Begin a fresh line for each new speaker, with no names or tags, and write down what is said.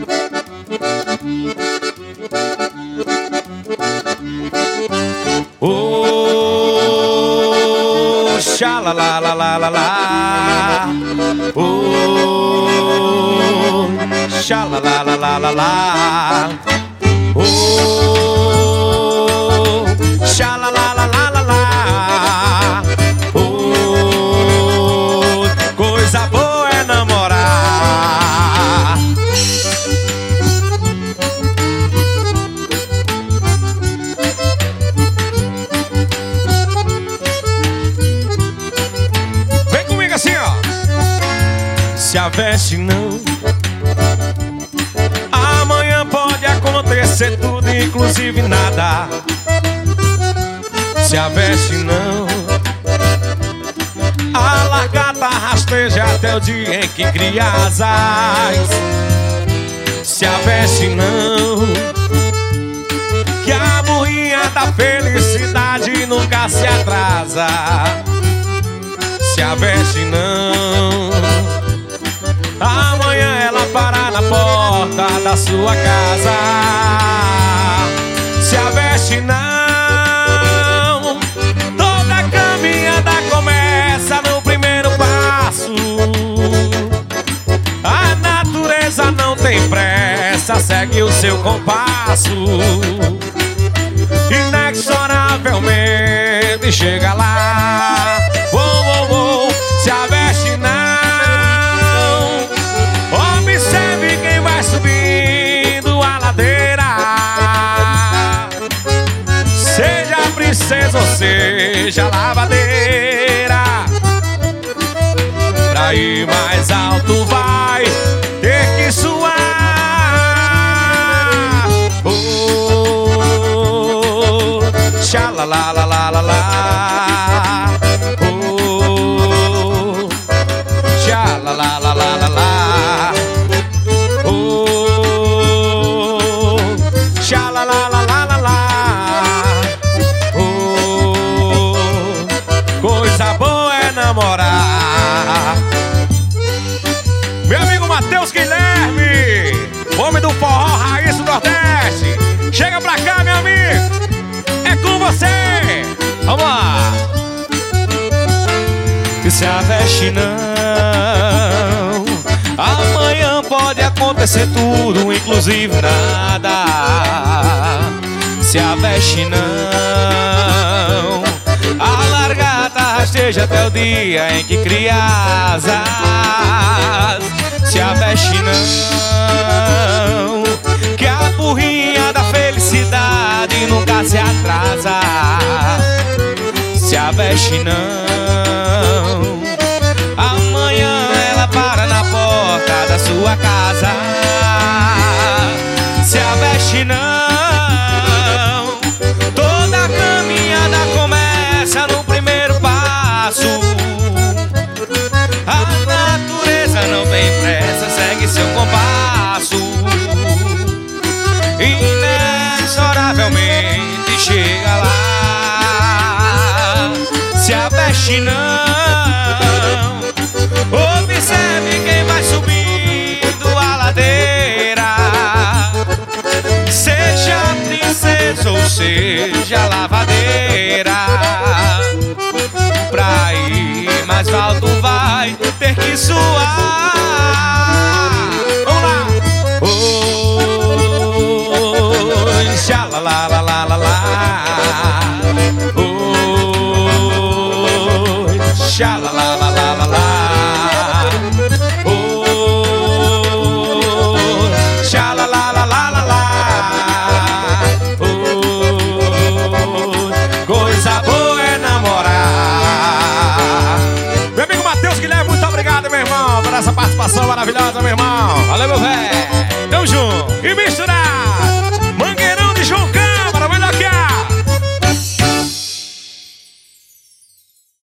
Oh, xalalalala, oh, xalalalala, oh, xalalalala, oh, coisa boa é namorar. Vem comigo assim, ó. Se a veste não, amanhã pode acontecer tudo, inclusive nada. Se a veste não, a lagarta rasteja até o dia em que cria asas. Se a veste não, que a burrinha da felicidade nunca se atrasa. Se a veste não, amanhã ela para na porta da sua casa. Se a veste não, toda caminhada começa no primeiro passo. A natureza não tem pressa, segue o seu compasso. Inexoravelmente chega lá. Oh, oh, oh. Se a veste não, observe quem vai subindo a ladeira. Seja princesa ou seja lavadeira, pra ir mais alto vai ter que suar. Oh, xalalalala, oh, xalalalala, oh, xalalalala, oh, coisa boa é namorar. Meu amigo Matheus Guilherme, homem do forró raiz do Nordeste, chega pra cá, meu amigo, é com você. Vamos lá. E se a veste não, amanhã pode acontecer tudo, inclusive nada. Se a veste não, a largata rasteja até o dia em que cria asas. Se a veste não, que a burrinha da felicidade nunca se atrasa. Se a veste não, amanhã ela para na porta da sua casa. Se a veste não, toda caminhada começa no primeiro passo. A natureza não tem pressa, segue seu compasso. Inexoravelmente chega lá. Se a veste não, observe quem vai subindo a ladeira. Seja princesa ou seja lavadeira, pra ir mais alto vai ter que suar. Vamos lá. Oh, xalalalala, oh, xalalalala, oh, xalalalala, oh, coisa boa é namorar. Meu amigo Matheus Guilherme, muito obrigado, meu irmão, por essa participação maravilhosa, meu irmão. Valeu, meu velho.